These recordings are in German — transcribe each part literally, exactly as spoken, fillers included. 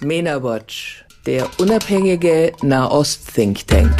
MENA Watch, der unabhängige Nahost-Think Tank.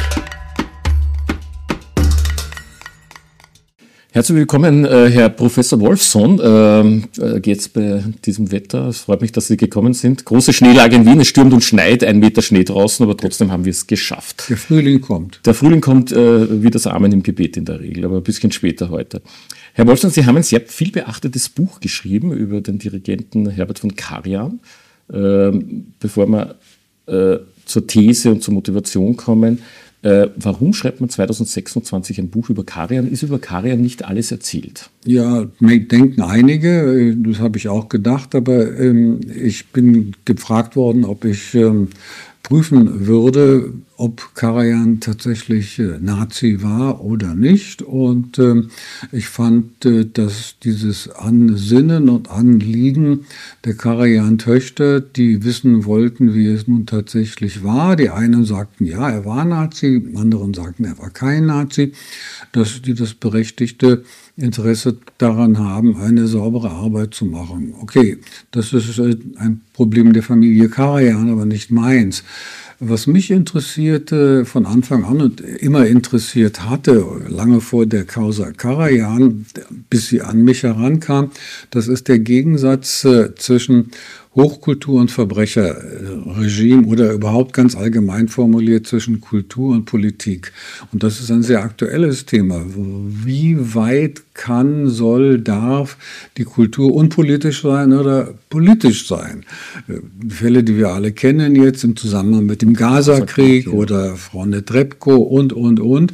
Herzlich willkommen, äh, Herr Professor Wolfson. Ähm, äh, geht's bei diesem Wetter? Es freut mich, dass Sie gekommen sind. Große Schneelage in Wien, es stürmt und schneit, ein Meter Schnee draußen, aber trotzdem haben wir es geschafft. Der Frühling kommt. Der Frühling kommt äh, wie das Amen im Gebet in der Regel, aber ein bisschen später heute. Herr Wolfson, Sie haben ein sehr viel beachtetes Buch geschrieben über den Dirigenten Herbert von Karajan. Ähm, bevor wir äh, zur These und zur Motivation kommen, Äh, warum schreibt man zwanzig sechsundzwanzig ein Buch über Karajan? Ist über Karajan nicht alles erzählt? Ja, denken einige, das habe ich auch gedacht, aber ähm, ich bin gefragt worden, ob ich ähm, prüfen würde, ob Karajan tatsächlich äh, Nazi war oder nicht. Und ähm, ich fand, äh, dass dieses Ansinnen und Anliegen der Karajan-Töchter, die wissen wollten, wie es nun tatsächlich war. Die einen sagten, ja, er war Nazi, die anderen sagten, er war kein Nazi, dass die das berechtigte Interesse daran haben, eine saubere Arbeit zu machen. Okay, das ist ein Problem der Familie Karajan, aber nicht meins. Was mich interessierte von Anfang an und immer interessiert hatte, lange vor der Causa Karajan, bis sie an mich herankam, das ist der Gegensatz zwischen Hochkultur- und Verbrecherregime oder überhaupt ganz allgemein formuliert zwischen Kultur und Politik. Und das ist ein sehr aktuelles Thema. Wie weit kann, soll, darf die Kultur unpolitisch sein oder politisch sein? Fälle, die wir alle kennen jetzt im Zusammenhang mit dem Gaza-Krieg oder Frau Netrebko und, und, und.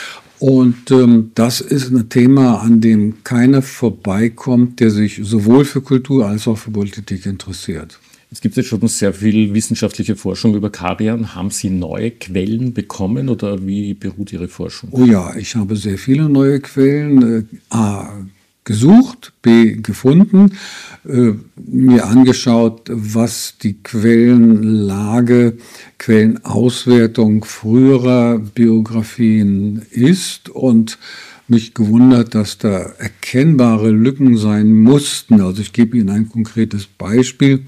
Und ähm, das ist ein Thema, an dem keiner vorbeikommt, der sich sowohl für Kultur als auch für Politik interessiert. Es gibt jetzt schon sehr viel wissenschaftliche Forschung über Karajan. Haben Sie neue Quellen bekommen oder wie beruht Ihre Forschung? Oh ja, ich habe sehr viele neue Quellen äh, A, gesucht, B, gefunden, äh, mir angeschaut, was die Quellenlage, Quellenauswertung früherer Biografien ist und mich gewundert, dass da erkennbare Lücken sein mussten. Also ich gebe Ihnen ein konkretes Beispiel.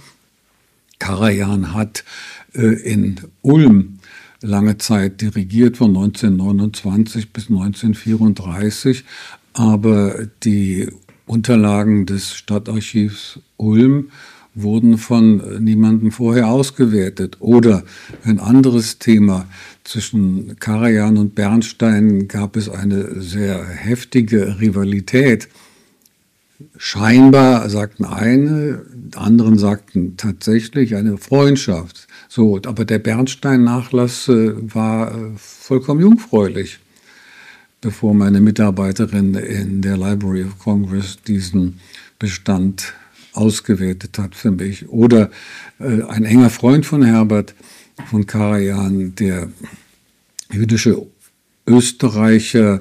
Karajan hat äh, in Ulm lange Zeit dirigiert, von neunzehnhundertneunundzwanzig bis neunzehnhundertvierunddreißig, aber die Unterlagen des Stadtarchivs Ulm wurden von niemandem vorher ausgewertet. Oder ein anderes Thema, zwischen Karajan und Bernstein gab es eine sehr heftige Rivalität. Scheinbar sagten eine, anderen sagten tatsächlich eine Freundschaft. So, aber der Bernstein-Nachlass äh, war äh, vollkommen jungfräulich, bevor meine Mitarbeiterin in der Library of Congress diesen Bestand ausgewertet hat für mich. Oder äh, ein enger Freund von Herbert von Karajan, der jüdische Österreicher,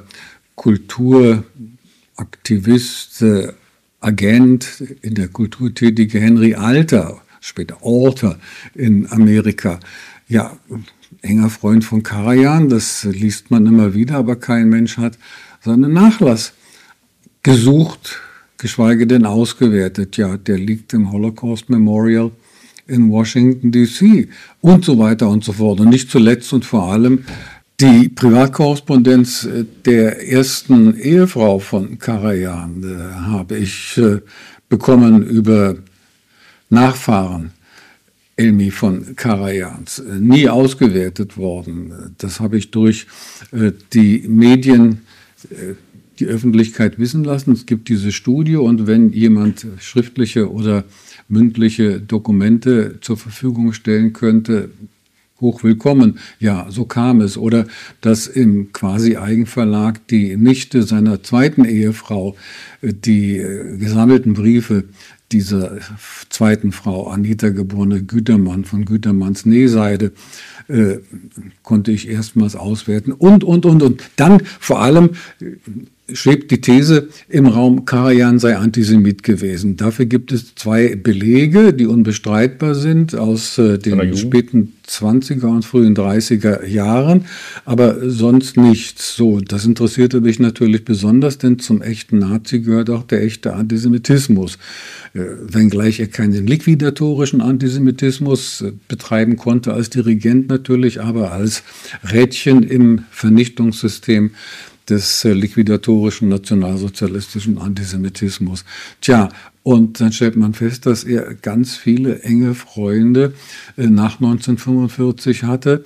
Kulturaktivist, äh, Agent, in der Kultur tätige Henry Alter, später Alter in Amerika. Ja, enger Freund von Karajan, das liest man immer wieder, aber kein Mensch hat seinen Nachlass gesucht, geschweige denn ausgewertet. Ja, der liegt im Holocaust Memorial in Washington D C und so weiter und so fort. Und nicht zuletzt und vor allem die Privatkorrespondenz der ersten Ehefrau von Karajan äh, habe ich äh, bekommen über Nachfahren Elmi von Karajans. Äh, nie ausgewertet worden. Das habe ich durch äh, die Medien, äh, die Öffentlichkeit wissen lassen. Es gibt diese Studie und wenn jemand schriftliche oder mündliche Dokumente zur Verfügung stellen könnte, hochwillkommen. Ja, so kam es. Oder dass im quasi Eigenverlag die Nichte seiner zweiten Ehefrau die gesammelten Briefe dieser zweiten Frau, Anita geborene Gütermann von Gütermanns Nähseide, äh, konnte ich erstmals auswerten. Und, und, und, und. Dann vor allem schwebt die These im Raum, Karajan sei Antisemit gewesen. Dafür gibt es zwei Belege, die unbestreitbar sind aus äh, den späten zwanziger und frühen dreißiger Jahren, aber sonst nichts. So, das interessierte mich natürlich besonders, denn zum echten Nazi gehört auch der echte Antisemitismus. Äh, wenngleich er keinen liquidatorischen Antisemitismus äh, betreiben konnte als Dirigent natürlich, aber als Rädchen im Vernichtungssystem des äh, liquidatorischen nationalsozialistischen Antisemitismus. Tja, und dann stellt man fest, dass er ganz viele enge Freunde äh, nach neunzehnhundertfünfundvierzig hatte,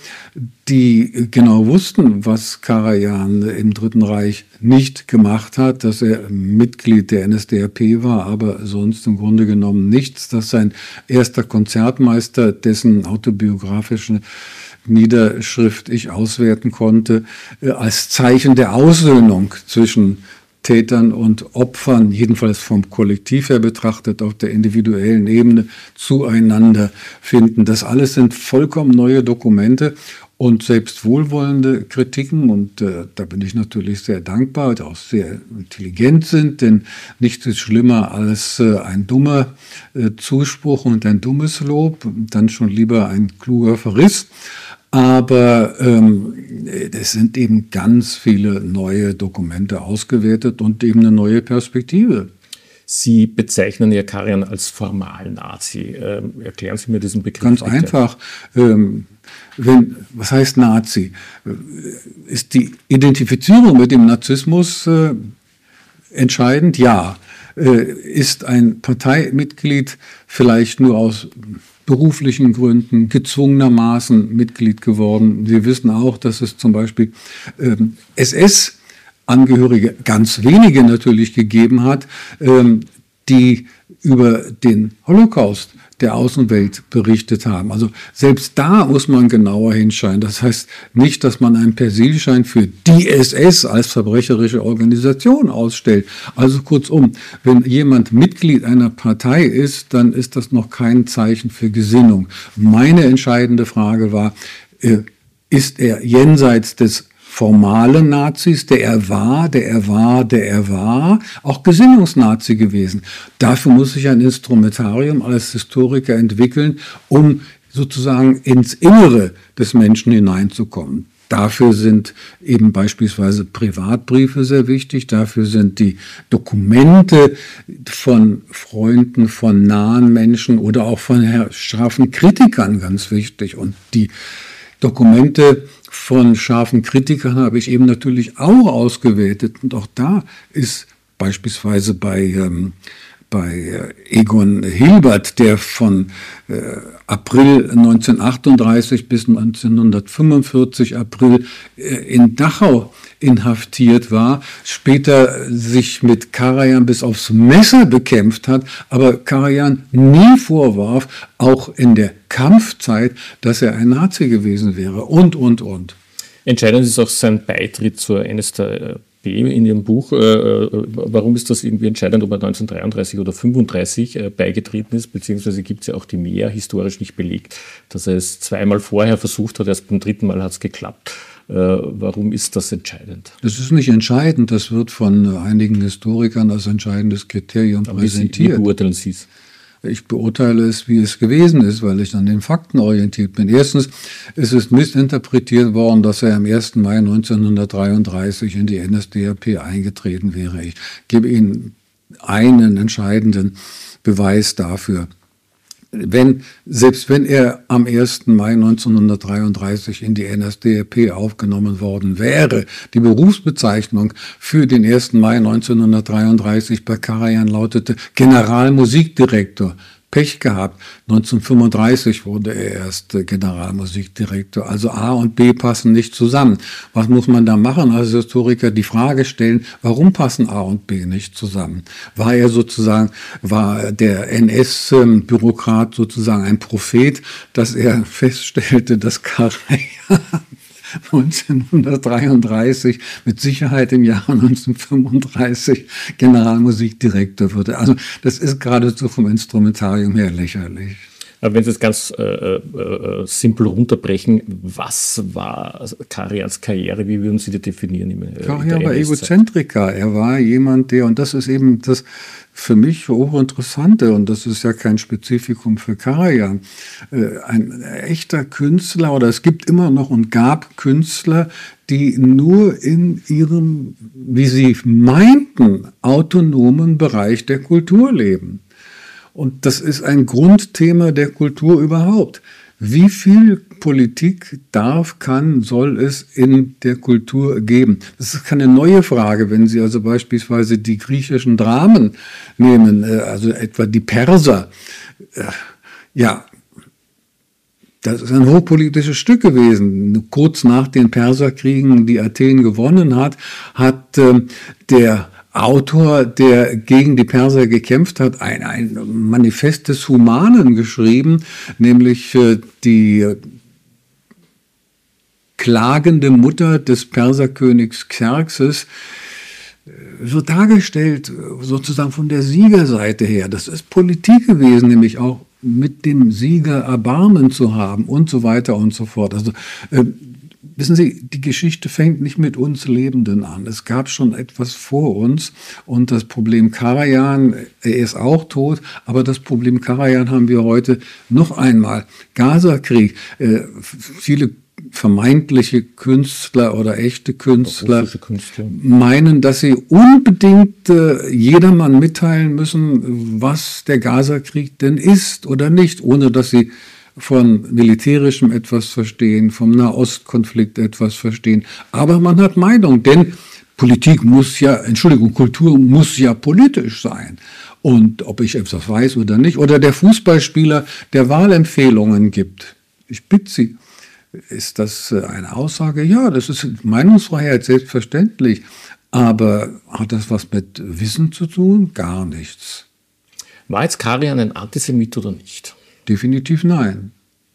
die genau wussten, was Karajan im Dritten Reich nicht gemacht hat, dass er Mitglied der N S D A P war, aber sonst im Grunde genommen nichts, dass sein erster Konzertmeister, dessen autobiografische Niederschrift ich auswerten konnte, äh, als Zeichen der Aussöhnung zwischen Tätern und Opfern, jedenfalls vom Kollektiv her betrachtet, auf der individuellen Ebene zueinander finden. Das alles sind vollkommen neue Dokumente und selbst wohlwollende Kritiken, und äh, da bin ich natürlich sehr dankbar, die auch sehr intelligent sind, denn nichts ist schlimmer als äh, ein dummer äh, Zuspruch und ein dummes Lob, dann schon lieber ein kluger Verriss. Aber ähm, es sind eben ganz viele neue Dokumente ausgewertet und eben eine neue Perspektive. Sie bezeichnen ja Karajan als Formal-Nazi. Ähm, erklären Sie mir diesen Begriff. Ganz bitte. Einfach. Ähm, wenn, was heißt Nazi? Ist die Identifizierung mit dem Narzissmus äh, entscheidend? Ja. Äh, ist ein Parteimitglied vielleicht nur aus beruflichen Gründen gezwungenermaßen Mitglied geworden? Wir wissen auch, dass es zum Beispiel ähm, S S-Angehörige, ganz wenige natürlich, gegeben hat, ähm, die über den Holocaust der Außenwelt berichtet haben. Also selbst da muss man genauer hinschauen. Das heißt nicht, dass man einen Persilschein für die S S als verbrecherische Organisation ausstellt. Also kurzum, wenn jemand Mitglied einer Partei ist, dann ist das noch kein Zeichen für Gesinnung. Meine entscheidende Frage war, ist er jenseits des formale Nazis, der er war, der er war, der er war, auch Gesinnungsnazi gewesen. Dafür muss sich ein Instrumentarium als Historiker entwickeln, um sozusagen ins Innere des Menschen hineinzukommen. Dafür sind eben beispielsweise Privatbriefe sehr wichtig, dafür sind die Dokumente von Freunden, von nahen Menschen oder auch von scharfen Kritikern ganz wichtig. Und die Dokumente von scharfen Kritikern habe ich eben natürlich auch ausgewertet. Und auch da ist beispielsweise bei, ähm, bei Egon Hilbert, der von äh, April neunzehnhundertachtunddreißig bis neunzehnhundertfünfundvierzig April äh, in Dachau inhaftiert war, später sich mit Karajan bis aufs Messer bekämpft hat, aber Karajan nie vorwarf, auch in der Kampfzeit, dass er ein Nazi gewesen wäre und, und, und. Entscheidend ist auch sein Beitritt zur N S D A P in Ihrem Buch. Warum ist das irgendwie entscheidend, ob er neunzehnhundertdreiunddreißig oder fünfunddreißig beigetreten ist, beziehungsweise gibt es ja auch die Mehr historisch nicht belegt, dass er es zweimal vorher versucht hat, erst beim dritten Mal hat es geklappt. Warum ist das entscheidend? Das ist nicht entscheidend, das wird von einigen Historikern als entscheidendes Kriterium Aber präsentiert. Wie beurteilen Sie es? Ich beurteile es, wie es gewesen ist, weil ich an den Fakten orientiert bin. Erstens ist es missinterpretiert worden, dass er am ersten Mai neunzehnhundertdreiunddreißig in die N S D A P eingetreten wäre. Ich gebe Ihnen einen entscheidenden Beweis dafür. Wenn, selbst wenn er am ersten Mai neunzehnhundertdreiunddreißig in die N S D A P aufgenommen worden wäre, die Berufsbezeichnung für den ersten Mai neunzehnhundertdreiunddreißig bei Karajan lautete Generalmusikdirektor. Pech gehabt. neunzehnhundertfünfunddreißig wurde er erst Generalmusikdirektor. Also A und B passen nicht zusammen. Was muss man da machen als Historiker? Die Frage stellen, warum passen A und B nicht zusammen? War er sozusagen, war der N S-Bürokrat sozusagen ein Prophet, dass er feststellte, dass Karajan neunzehnhundertdreiunddreißig mit Sicherheit im Jahre neunzehnhundertfünfunddreißig Generalmusikdirektor wurde. Also das ist geradezu vom Instrumentarium her lächerlich. Aber wenn Sie es ganz äh, äh, simpel runterbrechen, was war Karajáns Karriere? Wie würden Sie die definieren? Im, äh, Karajan war Egozentriker. Er war jemand, der, und das ist eben das für mich hochinteressante, und das ist ja kein Spezifikum für Karajan, äh, ein echter Künstler, oder es gibt immer noch und gab Künstler, die nur in ihrem, wie sie meinten, autonomen Bereich der Kultur leben. Und das ist ein Grundthema der Kultur überhaupt. Wie viel Politik darf, kann, soll es in der Kultur geben? Das ist keine neue Frage, wenn Sie also beispielsweise die griechischen Dramen nehmen, also etwa die Perser. Ja, das ist ein hochpolitisches Stück gewesen. Kurz nach den Perserkriegen, die Athen gewonnen hat, hat äh, der Autor, der gegen die Perser gekämpft hat, ein, ein Manifest des Humanen geschrieben, nämlich äh, die klagende Mutter des Perserkönigs Xerxes, wird dargestellt sozusagen von der Siegerseite her. Das ist Politik gewesen, nämlich auch mit dem Sieger Erbarmen zu haben und so weiter und so fort. Also äh, wissen Sie, die Geschichte fängt nicht mit uns Lebenden an. Es gab schon etwas vor uns, und das Problem Karajan, er ist auch tot, aber das Problem Karajan haben wir heute noch einmal. Gazakrieg, äh, viele vermeintliche Künstler oder echte Künstler meinen, dass sie unbedingt äh, jedermann mitteilen müssen, was der Gazakrieg denn ist oder nicht, ohne dass sie von militärischem etwas verstehen, vom Nahostkonflikt etwas verstehen. Aber man hat Meinung, denn Politik muss ja, Entschuldigung, Kultur muss ja politisch sein. Und ob ich etwas weiß oder nicht, oder der Fußballspieler, der Wahlempfehlungen gibt, ich bitte Sie, ist das eine Aussage? Ja, das ist Meinungsfreiheit, selbstverständlich. Aber hat das was mit Wissen zu tun? Gar nichts. War jetzt Karajan ein Antisemit oder nicht? Definitiv nein.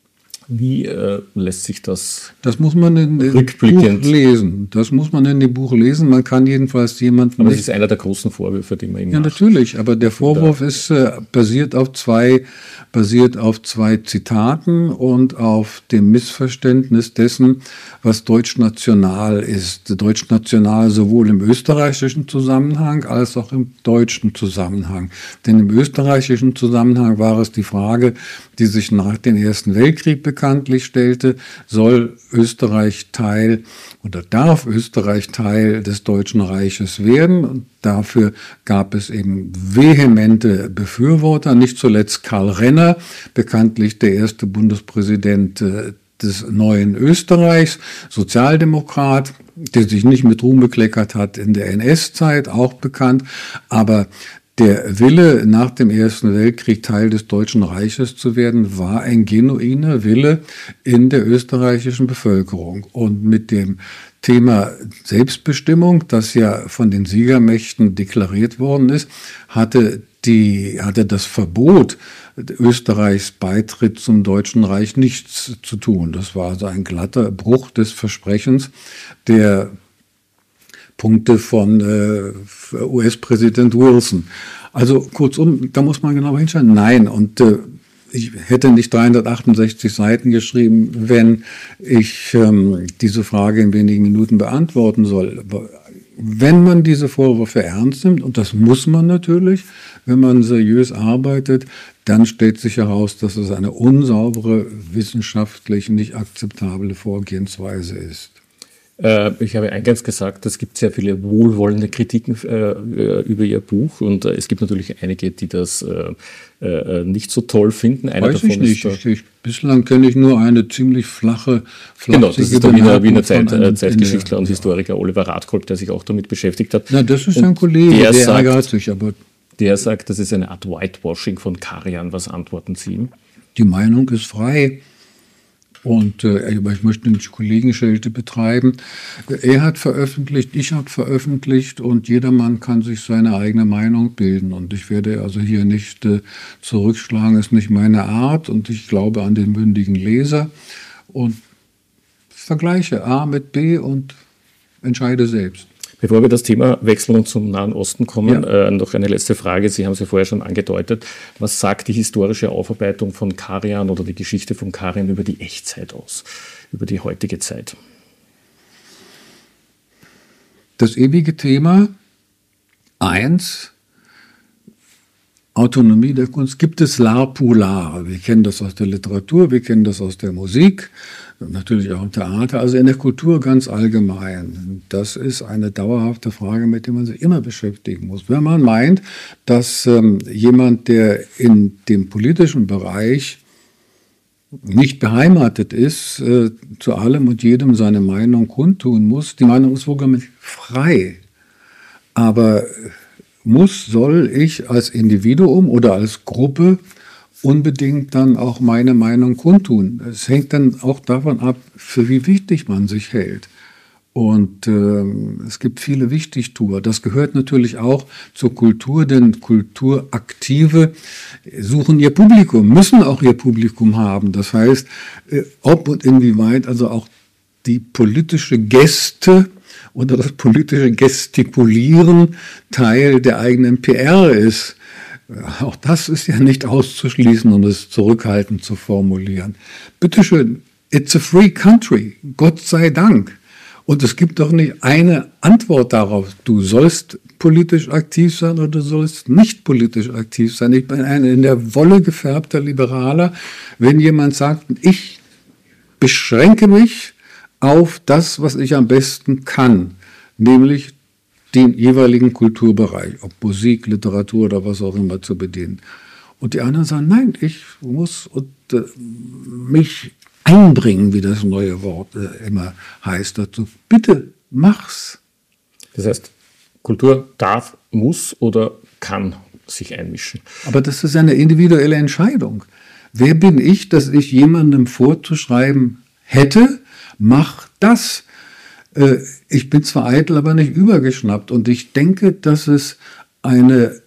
Wie äh, lässt sich das Das muss man in dem Buch lesen. Das muss man in dem Buch lesen. Man kann jedenfalls jemanden... Aber das ist einer der großen Vorwürfe, die man ihm Ja, macht. natürlich. Aber der Vorwurf ist äh, basiert auf zwei, basiert auf zwei Zitaten und auf dem Missverständnis dessen, was deutschnational ist. Deutschnational sowohl im österreichischen Zusammenhang als auch im deutschen Zusammenhang. Denn im österreichischen Zusammenhang war es die Frage, die sich nach dem Ersten Weltkrieg bekanntlich stellte, soll Österreich Teil oder darf Österreich Teil des Deutschen Reiches werden. Und dafür gab es eben vehemente Befürworter, nicht zuletzt Karl Renner, bekanntlich der erste Bundespräsident des neuen Österreichs, Sozialdemokrat, der sich nicht mit Ruhm bekleckert hat in der N S-Zeit, auch bekannt, aber der Wille, nach dem Ersten Weltkrieg Teil des Deutschen Reiches zu werden, war ein genuiner Wille in der österreichischen Bevölkerung. Und mit dem Thema Selbstbestimmung, das ja von den Siegermächten deklariert worden ist, hatte, die, hatte das Verbot Österreichs Beitritt zum Deutschen Reich nichts zu tun. Das war also ein glatter Bruch des Versprechens der Punkte von äh, U S-Präsident Wilson. Also kurzum, da muss man genau hinschauen. Nein, und äh, ich hätte nicht dreihundertachtundsechzig Seiten geschrieben, wenn ich ähm, diese Frage in wenigen Minuten beantworten soll. Wenn man diese Vorwürfe ernst nimmt, und das muss man natürlich, wenn man seriös arbeitet, dann stellt sich heraus, dass es eine unsaubere, wissenschaftlich nicht akzeptable Vorgehensweise ist. Ich habe eingangs gesagt, es gibt sehr viele wohlwollende Kritiken äh, über Ihr Buch, und äh, es gibt natürlich einige, die das äh, äh, nicht so toll finden. Einer Weiß davon ich nicht. ist, ich, ich, bislang kenne ich nur eine ziemlich flache, genau, das ist der Wiener, Wiener Zeit, äh, Zeitgeschichtler und Historiker Oliver Radkolb, der sich auch damit beschäftigt hat. Na, das ist und ein Kollege, der, der sagt, ärgert sich, aber der sagt, das ist eine Art Whitewashing von Karajan. Was antworten Sie ihm? Die Meinung ist frei. Und äh, ich möchte nicht Kollegenschelte betreiben. Er hat veröffentlicht, ich habe veröffentlicht, und jedermann kann sich seine eigene Meinung bilden. Und ich werde also hier nicht äh, zurückschlagen, ist nicht meine Art, und ich glaube an den mündigen Leser. Und vergleiche A mit B und entscheide selbst. Bevor wir das Thema wechseln und zum Nahen Osten kommen, Ja. äh, noch eine letzte Frage. Sie haben es ja vorher schon angedeutet. Was sagt die historische Aufarbeitung von Karajan oder die Geschichte von Karajan über die Echtzeit aus, über die heutige Zeit? Das ewige Thema eins, Autonomie der Kunst, gibt es l'art pour l'art. Wir kennen das aus der Literatur, wir kennen das aus der Musik, natürlich auch im Theater, also in der Kultur ganz allgemein. Das ist eine dauerhafte Frage, mit der man sich immer beschäftigen muss. Wenn man meint, dass ähm, jemand, der in dem politischen Bereich nicht beheimatet ist, äh, zu allem und jedem seine Meinung kundtun muss, die Meinung ist vollkommen frei. Aber muss, soll ich als Individuum oder als Gruppe unbedingt dann auch meine Meinung kundtun? Es hängt dann auch davon ab, für wie wichtig man sich hält. Und äh, es gibt viele Wichtigtuer. Das gehört natürlich auch zur Kultur, denn Kulturaktive suchen ihr Publikum, müssen auch ihr Publikum haben. Das heißt, äh, ob und inwieweit also auch die politische Geste oder das politische Gestikulieren Teil der eigenen P R ist. Auch das ist ja nicht auszuschließen, um es zurückhaltend zu formulieren. Bitteschön, it's a free country, Gott sei Dank. Und es gibt doch nicht eine Antwort darauf, du sollst politisch aktiv sein oder du sollst nicht politisch aktiv sein. Ich bin ein in der Wolle gefärbter Liberaler, wenn jemand sagt, ich beschränke mich auf das, was ich am besten kann, nämlich den jeweiligen Kulturbereich, ob Musik, Literatur oder was auch immer zu bedienen. Und die anderen sagen, nein, ich muss und, äh, mich einbringen, wie das neue Wort äh, immer heißt dazu. Bitte, mach's. Das heißt, Kultur darf, muss oder kann sich einmischen. Aber das ist eine individuelle Entscheidung. Wer bin ich, dass ich jemandem vorzuschreiben hätte, mach das. Äh, ich bin zwar eitel, aber nicht übergeschnappt. Und ich denke, dass es eine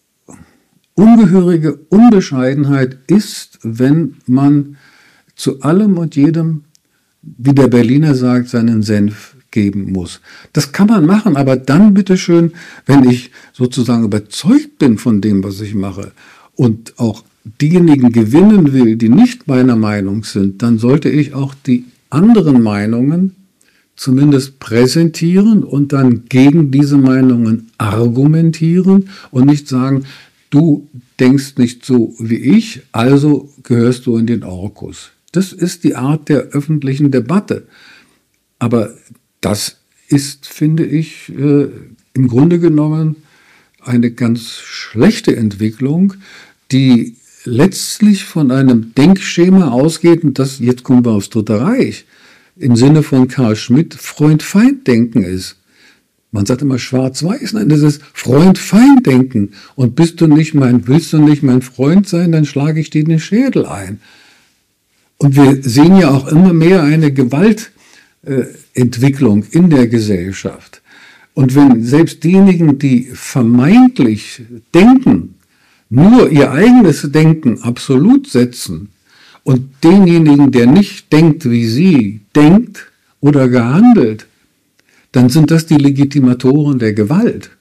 ungehörige Unbescheidenheit ist, wenn man zu allem und jedem, wie der Berliner sagt, seinen Senf geben muss. Das kann man machen, aber dann bitteschön, wenn ich sozusagen überzeugt bin von dem, was ich mache und auch diejenigen gewinnen will, die nicht meiner Meinung sind, dann sollte ich auch die anderen Meinungen zumindest präsentieren und dann gegen diese Meinungen argumentieren und nicht sagen, du denkst nicht so wie ich, also gehörst du in den Orkus. Das ist die Art der öffentlichen Debatte. Aber das ist, finde ich, äh, im Grunde genommen eine ganz schlechte Entwicklung, die letztlich von einem Denkschema ausgeht, und das, jetzt kommen wir aufs Dritte Reich, im Sinne von Karl Schmitt, Freund-Feind-Denken ist. Man sagt immer schwarz-weiß, nein, das ist Freund-Feind-Denken. Und bist du nicht mein, willst du nicht mein Freund sein, dann schlage ich dir den Schädel ein. Und wir sehen ja auch immer mehr eine Gewaltentwicklung in der Gesellschaft. Und wenn selbst diejenigen, die vermeintlich denken, nur ihr eigenes Denken absolut setzen und denjenigen, der nicht denkt, wie sie denkt oder gehandelt, dann sind das die Legitimatoren der Gewalt.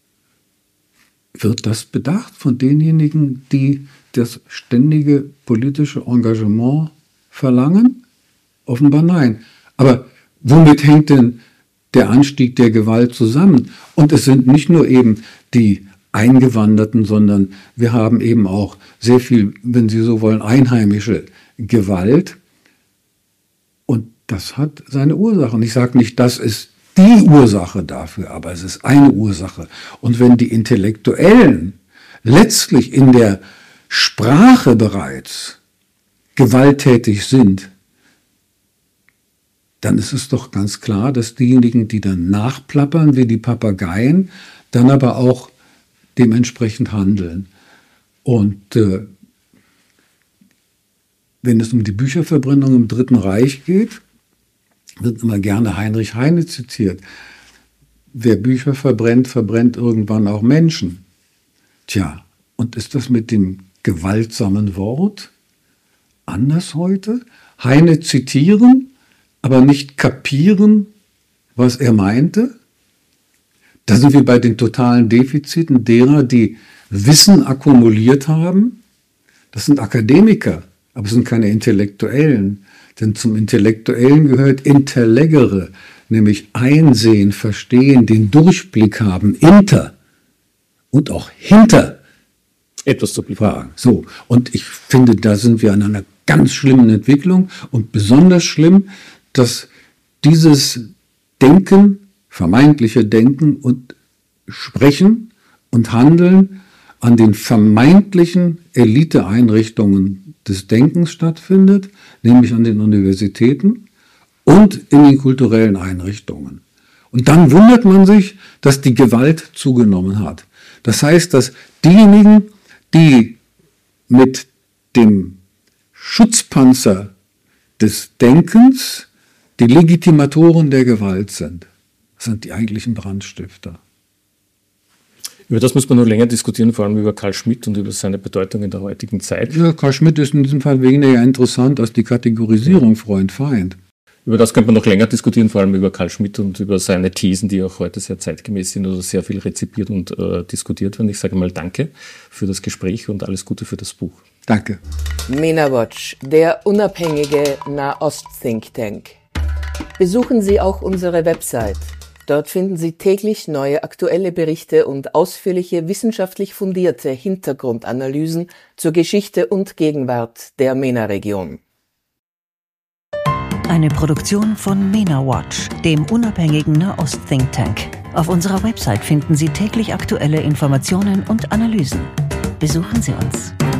Wird das bedacht von denjenigen, die das ständige politische Engagement verlangen? Offenbar nein. Aber womit hängt denn der Anstieg der Gewalt zusammen? Und es sind nicht nur eben die Eingewanderten, sondern wir haben eben auch sehr viel, wenn Sie so wollen, einheimische Gewalt. Und das hat seine Ursachen. Ich sage nicht, das ist die Ursache dafür, aber es ist eine Ursache. Und wenn die Intellektuellen letztlich in der Sprache bereits gewalttätig sind, dann ist es doch ganz klar, dass diejenigen, die dann nachplappern wie die Papageien, dann aber auch dementsprechend handeln. Und äh, wenn es um die Bücherverbrennung im Dritten Reich geht, wird immer gerne Heinrich Heine zitiert. Wer Bücher verbrennt, verbrennt irgendwann auch Menschen. Tja, und ist das mit dem gewaltsamen Wort anders heute? Heine zitieren, aber nicht kapieren, was er meinte? Da sind wir bei den totalen Defiziten derer, die Wissen akkumuliert haben. Das sind Akademiker, aber es sind keine Intellektuellen. Denn zum Intellektuellen gehört Interlegere, nämlich einsehen, verstehen, den Durchblick haben, inter und auch hinter etwas zu fragen. So, und ich finde, da sind wir an einer ganz schlimmen Entwicklung und besonders schlimm, dass dieses Denken, vermeintliche Denken und Sprechen und Handeln an den vermeintlichen Eliteeinrichtungen des Denkens stattfindet, nämlich an den Universitäten und in den kulturellen Einrichtungen. Und dann wundert man sich, dass die Gewalt zugenommen hat. Das heißt, dass diejenigen, die mit dem Schutzpanzer des Denkens die Legitimatoren der Gewalt sind, sind die eigentlichen Brandstifter. Über das muss man noch länger diskutieren, vor allem über Carl Schmitt und über seine Bedeutung in der heutigen Zeit. Ja, Carl Schmitt ist in diesem Fall weniger interessant als die Kategorisierung Freund-Feind. Über das könnte man noch länger diskutieren, vor allem über Carl Schmitt und über seine Thesen, die auch heute sehr zeitgemäß sind oder sehr viel rezipiert und äh, diskutiert werden. Ich sage mal danke für das Gespräch und alles Gute für das Buch. Danke. MENA Watch, der unabhängige Nahost-Think Tank. Besuchen Sie auch unsere Website. Dort finden Sie täglich neue aktuelle Berichte und ausführliche wissenschaftlich fundierte Hintergrundanalysen zur Geschichte und Gegenwart der MENA-Region. Eine Produktion von MENA Watch, dem unabhängigen Nahost-Think Tank. Auf unserer Website finden Sie täglich aktuelle Informationen und Analysen. Besuchen Sie uns.